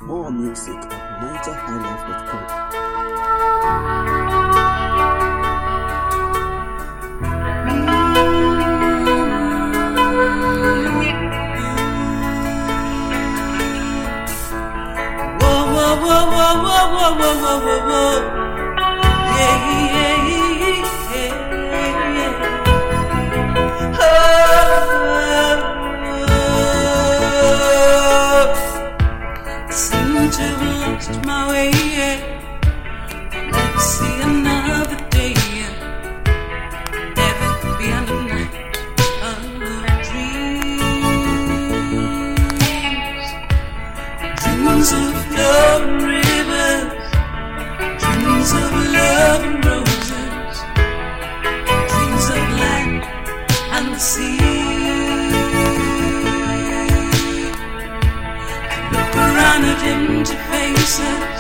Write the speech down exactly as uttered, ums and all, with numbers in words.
More music at niger high life dot com. Whoa, whoa, whoa, whoa, whoa, whoa, whoa, whoa. Yeah, yeah, yeah, yeah. Oh, seem to have lost my way. Let's see another day. Never be another night of dreams. Dreams of love rivers, dreams of love and roses, dreams of land and the sea. I look around at empty faces,